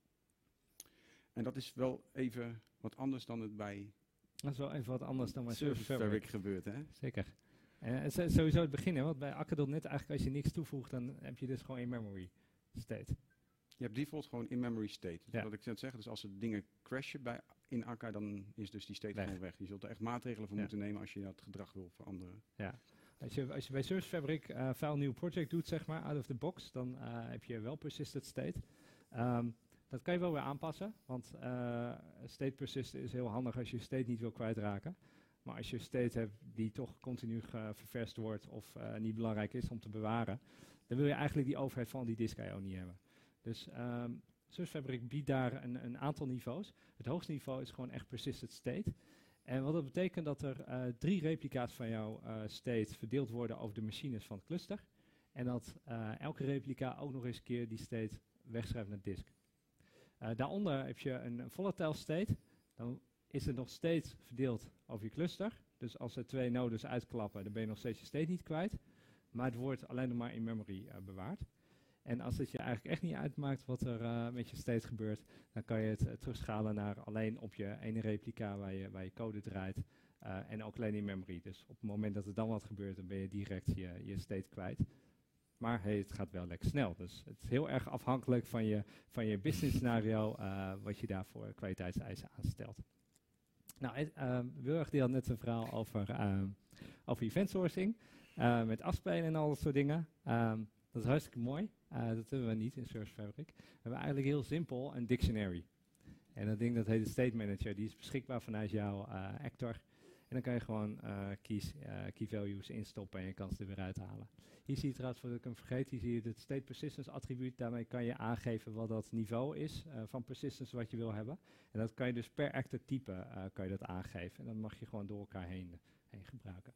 En dat is wel even wat anders dan het bij Dat is wel even wat anders dan bij Service Fabric gebeurt, hè? Zeker. En uh, het is sowieso het begin, hè, want bij Akka punt net eigenlijk als je niks toevoegt, dan heb je dus gewoon in memory state. Je hebt default gewoon in-memory state. Dus ja. Wat ik net zeg, dus als er dingen crashen bij, in Akka, dan is dus die state weg. gewoon weg. Je zult er echt maatregelen voor ja. moeten nemen als je dat gedrag wil veranderen. Ja. Als je, als je bij Service Fabric uh, file nieuw project doet, zeg maar, out of the box, dan uh, heb je wel persistent state. Um, dat kan je wel weer aanpassen, want uh, state persisten is heel handig als je state niet wil kwijtraken. Maar als je state hebt die toch continu ververst wordt of uh, niet belangrijk is om te bewaren, dan wil je eigenlijk die overheid van die disk I O niet hebben. Dus um, Service Fabric biedt daar een, een aantal niveaus. Het hoogste niveau is gewoon echt persistent state. En wat dat betekent dat er uh, drie replica's van jouw uh, state verdeeld worden over de machines van het cluster. En dat uh, elke replica ook nog eens een keer die state wegschrijft naar disk. Uh, daaronder heb je een, een volatile state. Dan is het nog steeds verdeeld over je cluster. Dus als er twee nodes uitklappen, dan ben je nog steeds je state niet kwijt. Maar het wordt alleen nog maar in memory uh, bewaard. En als het je eigenlijk echt niet uitmaakt wat er uh, met je state gebeurt, dan kan je het uh, terugschalen naar alleen op je ene replica waar je, waar je code draait. Uh, en ook alleen in memory. Dus op het moment dat er dan wat gebeurt, dan ben je direct je, je state kwijt. Maar hey, het gaat wel lekker snel. Dus het is heel erg afhankelijk van je, van je business scenario uh, wat je daarvoor kwaliteitseisen aanstelt. Nou, uh, Wilrg had net een verhaal over, uh, over event sourcing. Uh, met afspelen en al dat soort dingen. Um, dat is hartstikke mooi. Uh, dat hebben we niet in Service Fabric. We hebben eigenlijk heel simpel een dictionary. En dat ding dat heet de State Manager. Die is beschikbaar vanuit jouw uh, actor. En dan kan je gewoon uh, keys, uh, key values instoppen en je kan ze er weer uithalen. Hier zie je trouwens, wat ik hem vergeet, hier zie je het State Persistence attribuut. Daarmee kan je aangeven wat dat niveau is uh, van persistence wat je wil hebben. En dat kan je dus per actor type uh, kan je dat aangeven. En dan mag je gewoon door elkaar heen, heen gebruiken.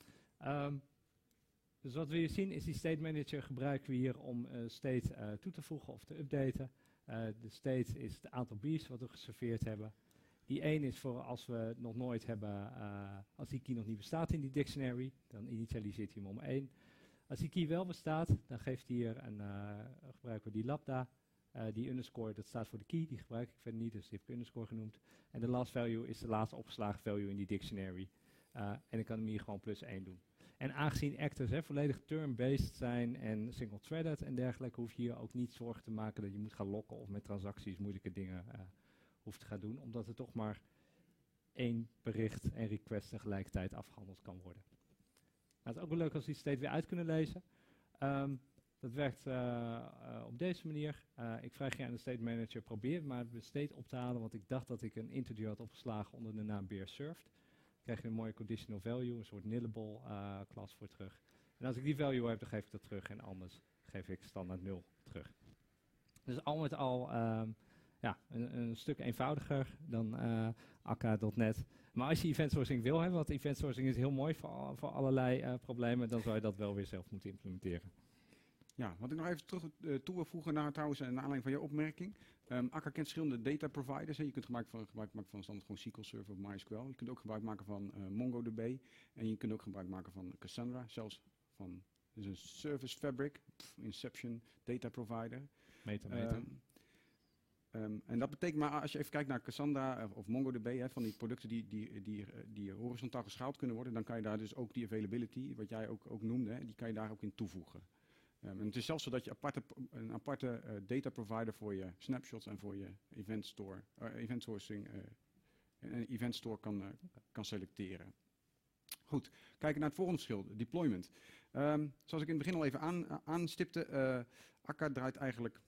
Um, Dus wat we hier zien is die state manager gebruiken we hier om uh, state uh, toe te voegen of te updaten. Uh, de state is het aantal biers wat we geserveerd hebben. Die één is voor als we het nog nooit hebben, uh, als die key nog niet bestaat in die dictionary, dan initialiseert hij hem om één. Als die key wel bestaat, dan geeft hij hier een, uh, gebruiken we die lambda. Uh, die underscore, dat staat voor de key, die gebruik ik verder niet, dus die heb ik underscore genoemd. En de last value is de laatste opgeslagen value in die dictionary. Uh, en ik kan hem hier gewoon plus één doen. En aangezien actors hè, volledig term-based zijn en single-threaded en dergelijke, hoef je hier ook niet zorgen te maken dat je moet gaan lokken of met transacties moeilijke dingen uh, hoeft te gaan doen, omdat er toch maar één bericht en request tegelijkertijd afgehandeld kan worden. Nou, het is ook wel leuk als we die state weer uit kunnen lezen. Um, dat werkt uh, uh, op deze manier. Uh, ik vraag je aan de state manager, probeer maar de state op te halen, want ik dacht dat ik een integer had opgeslagen onder de naam beer served. Dan krijg je een mooie conditional value, een soort nillable uh, klas voor terug. En als ik die value heb, dan geef ik dat terug en anders geef ik standaard nul terug. Dus al met al um, ja, een, een stuk eenvoudiger dan uh, akka punt net. Maar als je event sourcing wil hebben, want event sourcing is heel mooi voor, al, voor allerlei uh, problemen, dan zou je dat wel weer zelf moeten implementeren. Ja, wat ik nog even terug uh, toe wil voegen naar trouwens, naar aanleiding van jouw opmerking. Um, Akka kent verschillende data providers. Hè. Je kunt gebruik, van, gebruik maken van standaard gewoon S Q L Server of MySQL. Je kunt ook gebruik maken van uh, MongoDB. En je kunt ook gebruik maken van Cassandra. Zelfs van dus een Service Fabric, pff, Inception, data provider. Meter, meter. Um, um, en dat betekent maar, als je even kijkt naar Cassandra of, of MongoDB, hè, van die producten die, die, die, die horizontaal geschaald kunnen worden, dan kan je daar dus ook die availability, wat jij ook, ook noemde, hè, die kan je daar ook in toevoegen. Um, en het is zelfs zo dat je aparte, een aparte uh, data provider voor je snapshots en voor je event store, uh, event sourcing, uh, een event store kan, uh, kan selecteren. Goed, kijken naar het volgende verschil, deployment. Um, zoals ik in het begin al even aan, uh, aanstipte, uh, Akka draait eigenlijk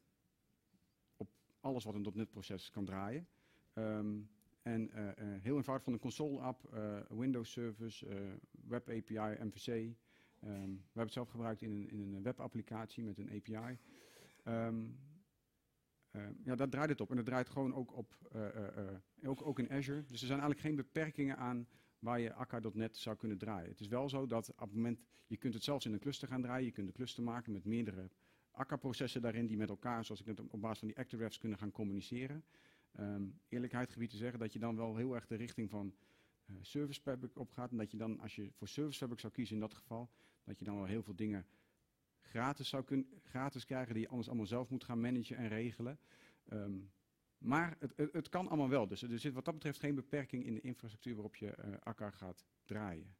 op alles wat een .NET proces kan draaien. Um, en uh, uh, heel eenvoudig van een console app, uh, Windows service, uh, web A P I, M V C. Um, we hebben het zelf gebruikt in een, in een webapplicatie met een A P I. Um, uh, ja, daar draait het op. En dat draait gewoon ook op, uh, uh, uh, ook, ook in Azure. Dus er zijn eigenlijk geen beperkingen aan waar je akka punt net zou kunnen draaien. Het is wel zo dat op het moment, je kunt het zelfs in een cluster gaan draaien. Je kunt een cluster maken met meerdere Akka-processen daarin die met elkaar, zoals ik net op basis van die active refs, kunnen gaan communiceren. Um, eerlijkheid gebied te zeggen dat je dan wel heel erg de richting van uh, Service Fabric opgaat. En dat je dan, als je voor Service Fabric zou kiezen in dat geval, dat je dan wel heel veel dingen gratis zou kunnen, gratis krijgen die je anders allemaal zelf moet gaan managen en regelen. Um, maar het, het, het kan allemaal wel. Dus er zit wat dat betreft geen beperking in de infrastructuur waarop je uh, Akka gaat draaien.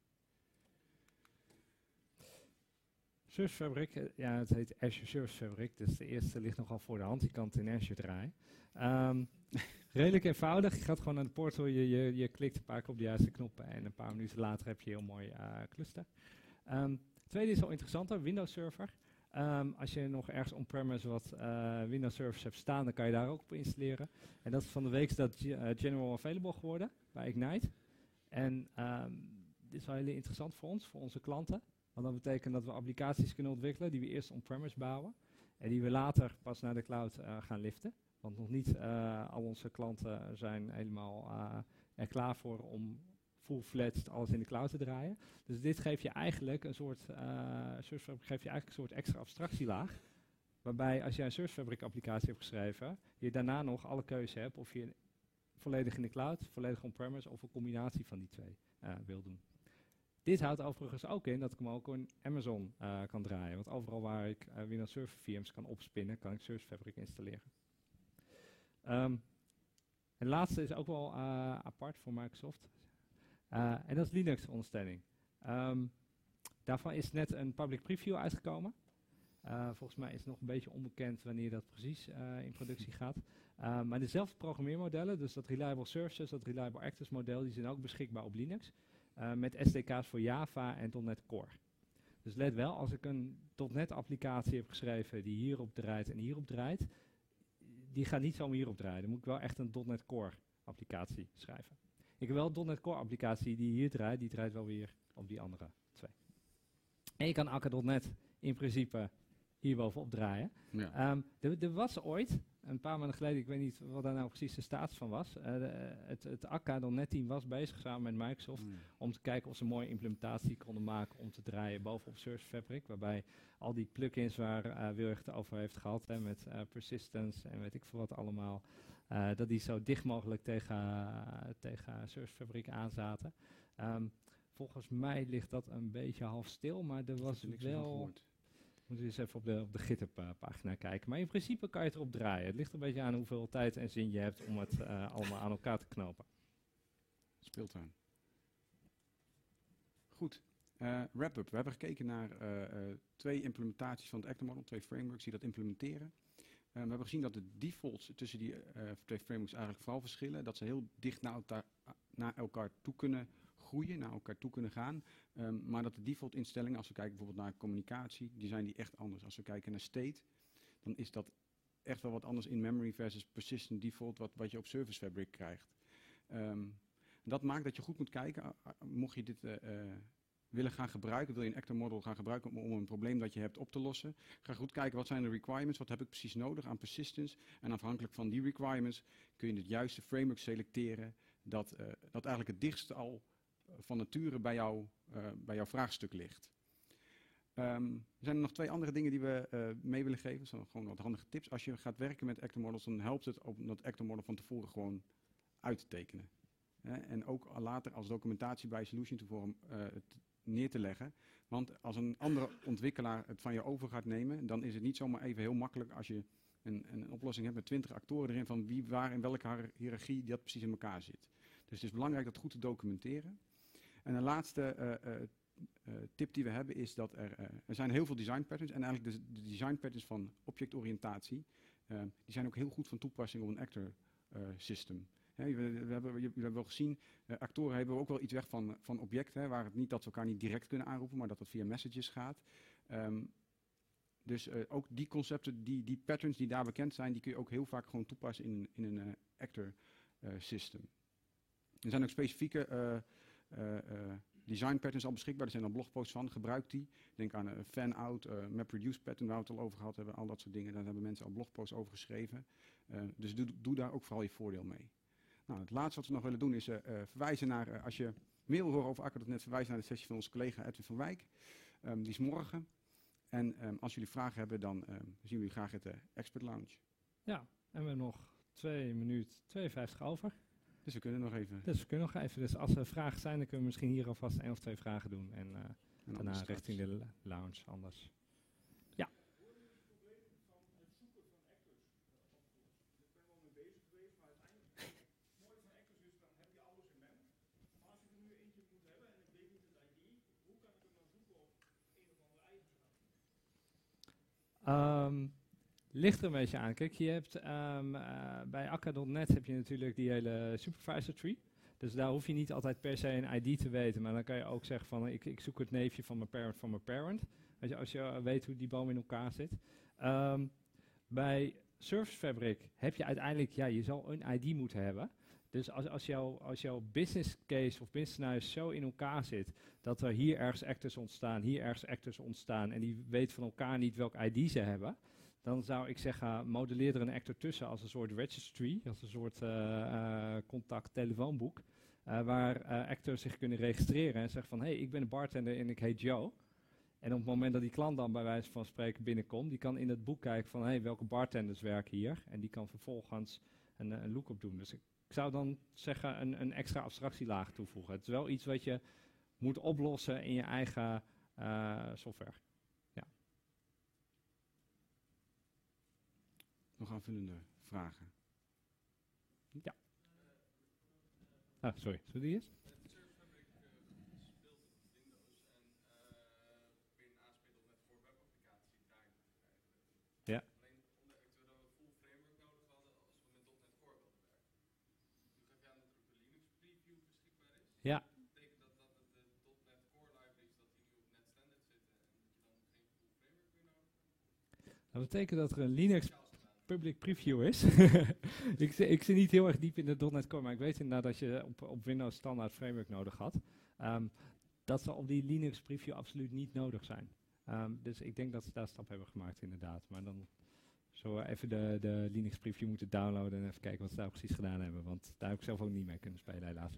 Service Fabric, ja, het heet Azure Service Fabric, dus de eerste ligt nogal voor de hand. Die kan het in Azure draaien. Um, redelijk eenvoudig. Je gaat gewoon naar de portal, je, je, je klikt een paar keer op de juiste knoppen en een paar minuten later heb je een heel mooi uh, cluster. Um, tweede is al interessanter, Windows Server. Um, als je nog ergens on-premise wat uh, Windows servers hebt staan, dan kan je daar ook op installeren. En dat is van de week is dat uh, general available geworden bij Ignite. En um, dit is wel heel interessant voor ons, voor onze klanten. Want dat betekent dat we applicaties kunnen ontwikkelen die we eerst on-premise bouwen. En die we later pas naar de cloud uh, gaan liften. Want nog niet uh, al onze klanten zijn helemaal uh, er klaar voor om full-fledged alles in de cloud te draaien. Dus dit geeft je eigenlijk een soort, uh, Service Fabric geeft je eigenlijk een soort extra abstractielaag. Waarbij als jij een Service Fabric applicatie hebt geschreven, je daarna nog alle keuze hebt of je volledig in de cloud, volledig on-premise of een combinatie van die twee uh, wil doen. Dit houdt overigens ook in dat ik hem ook in Amazon uh, kan draaien. Want overal waar ik uh, Windows Server V M's kan opspinnen, kan ik Service Fabric installeren. Um, en de laatste is ook wel uh, apart voor Microsoft. Uh, en dat is Linux-ondersteuning. Um, daarvan is net een public preview uitgekomen. Uh, volgens mij is het nog een beetje onbekend wanneer dat precies uh, in productie gaat. Uh, maar dezelfde programmeermodellen, dus dat Reliable Services, dat Reliable Access model, die zijn ook beschikbaar op Linux. Uh, met S D K's voor Java en .NET Core. Dus let wel, als ik een .NET applicatie heb geschreven die hierop draait en hierop draait, die gaat niet zomaar hierop draaien. Dan moet ik wel echt een .NET Core applicatie schrijven. Ik heb wel een .NET Core applicatie die hier draait, die draait wel weer op die andere twee. En je kan akka punt net in principe hier bovenop draaien. Ja. Um, er, er was ooit een paar maanden geleden, ik weet niet wat daar nou precies de status van was. Uh, de, het, het Akka .NET net team was bezig samen met Microsoft Mm. om te kijken of ze een mooie implementatie konden maken om te draaien bovenop Service Fabric. Waarbij al die plugins waar uh, Wilrich het over heeft gehad, hè, met uh, persistence en weet ik veel wat allemaal, uh, dat die zo dicht mogelijk tegen, uh, tegen Service Fabric aanzaten. Um, volgens mij ligt dat een beetje half stil, maar er was niks van wel... gehoord. Moet je eens even op de, op de GitHub uh, pagina kijken. Maar in principe kan je het erop draaien. Het ligt een beetje aan hoeveel tijd en zin je hebt om het uh, allemaal aan elkaar te knopen. Speeltuin. Goed. Uh, wrap-up. We hebben gekeken naar uh, uh, twee implementaties van het Actor Model, twee frameworks die dat implementeren. Uh, we hebben gezien dat de defaults tussen die uh, twee frameworks eigenlijk vooral verschillen. Dat ze heel dicht naar elkaar, naar elkaar toe kunnen groeien, naar elkaar toe kunnen gaan. Um, maar dat de default instellingen, als we kijken bijvoorbeeld naar communicatie, die zijn die echt anders. Als we kijken naar state, dan is dat echt wel wat anders in memory versus persistent default, wat, wat je op Service Fabric krijgt. Um, dat maakt dat je goed moet kijken, uh, uh, mocht je dit uh, uh, willen gaan gebruiken, wil je een Actor Model gaan gebruiken om, om een probleem dat je hebt op te lossen. Ga goed kijken, wat zijn de requirements, wat heb ik precies nodig aan persistence. En afhankelijk van die requirements kun je het juiste framework selecteren dat, uh, dat eigenlijk het dichtst al van nature bij, jou, uh, bij jouw vraagstuk ligt. Um, er zijn er nog twee andere dingen die we uh, mee willen geven. Dat zijn gewoon wat handige tips. Als je gaat werken met Actor Models, dan helpt het om dat Actor Model van tevoren gewoon uit te tekenen. Hè? En ook later als documentatie bij Solution to Forum uh, het neer te leggen. Want als een andere ontwikkelaar het van je over gaat nemen, dan is het niet zomaar even heel makkelijk als je een, een oplossing hebt met twintig actoren erin van wie waar in welke hiërarchie dat precies in elkaar zit. Dus het is belangrijk dat goed te documenteren. En een laatste uh, uh, uh, tip die we hebben is dat er, uh, er zijn heel veel design patterns en eigenlijk de, de design patterns van objectoriëntatie, uh, die zijn ook heel goed van toepassing op een actor uh, system. He, we, we, hebben, we hebben wel gezien, uh, actoren hebben ook wel iets weg van, van objecten, hè, waar het niet dat ze elkaar niet direct kunnen aanroepen, maar dat het via messages gaat. Um, dus uh, ook die concepten, die, die patterns die daar bekend zijn, die kun je ook heel vaak gewoon toepassen in, in een uh, actor uh, system. Er zijn ook specifieke uh, uh, uh, design patterns al beschikbaar. Er zijn al blogposts van. Gebruik die. Denk aan uh, fan-out, uh, map-reduce pattern, waar we het al over gehad hebben. Al dat soort dingen. Daar hebben mensen al blogposts over geschreven. Uh, dus doe, doe daar ook vooral je voordeel mee. Nou, het laatste wat we nog willen doen is uh, uh, verwijzen naar, uh, als je meer wil horen over Actor punt net, verwijzen naar de sessie van onze collega Edwin van Wijk. Um, die is morgen. En um, als jullie vragen hebben, dan um, zien we jullie graag at de Expert Lounge. Ja, en we hebben nog twee minuten tweeënvijftig over. Dus we kunnen nog even. Dus we kunnen nog even. Dus als er vragen zijn, dan kunnen we misschien hier alvast één of twee vragen doen. En, uh, en daarna straks richting de lounge anders. Ja. Um, ligt er een beetje aan. Kijk, je hebt um, uh, bij Akka punt net heb je natuurlijk die hele supervisor tree. Dus daar hoef je niet altijd per se een I D te weten. Maar dan kan je ook zeggen van ik, ik zoek het neefje van mijn parent van mijn parent. Weet je, als je uh, weet hoe die boom in elkaar zit. Um, bij Service Fabric heb je uiteindelijk, ja, je zal een I D moeten hebben. Dus als, als, jou, als jouw business case of business nou zo in elkaar zit, dat er hier ergens actors ontstaan, hier ergens actors ontstaan, en die weten van elkaar niet welk I D ze hebben, dan zou ik zeggen, modelleer er een actor tussen als een soort registry, als een soort uh, uh, contact-telefoonboek, uh, waar uh, actors zich kunnen registreren en zeggen van, hé, hey, ik ben een bartender en ik heet Joe. En op het moment dat die klant dan bij wijze van spreken binnenkomt, die kan in het boek kijken van, hé, hey, welke bartenders werken hier? En die kan vervolgens een, een look-up doen. Dus ik Ik zou dan zeggen een, een extra abstractielaag toevoegen. Het is wel iets wat je moet oplossen in je eigen uh, software. Ja. Nog aanvullende vragen? Ja. Ah, sorry, zullen die eens? Ja. Ja. Dat betekent dat, dat het de .NET Core libraries dat die nu op net standard zitten en dat je dan geen full framework meer nodig hebt? Dat betekent dat er een Linux public preview is. ik, ik zit niet heel erg diep in de .NET Core, maar ik weet inderdaad dat je op, op Windows standaard framework nodig had. Um, dat zal op die Linux preview absoluut niet nodig zijn. Um, dus ik denk dat ze daar stap hebben gemaakt inderdaad. Maar dan zo even de, de Linux preview moeten downloaden en even kijken wat ze daar precies gedaan hebben. Want daar heb ik zelf ook niet mee kunnen spelen helaas.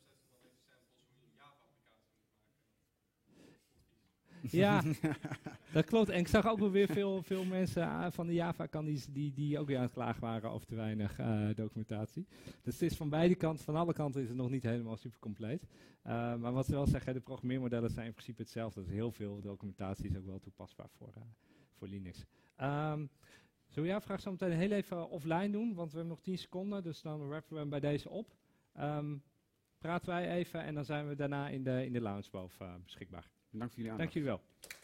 Ja, dat klopt. En ik zag ook wel weer veel, veel mensen uh, van de Java-kant die, die ook weer aan het klagen waren over te weinig uh, documentatie. Dus het is van beide kanten, van alle kanten is het nog niet helemaal super compleet. Uh, maar wat ze wel zeggen, de programmeermodellen zijn in principe hetzelfde. Dus heel veel documentatie is ook wel toepasbaar voor, uh, voor Linux. Um, zullen we jouw vraag zo meteen heel even offline doen? Want we hebben nog tien seconden, dus dan rappen we hem bij deze op. Um, praten wij even en dan zijn we daarna in de, in de lounge boven uh, beschikbaar. Dank voor jullie aandacht. Dank jullie wel.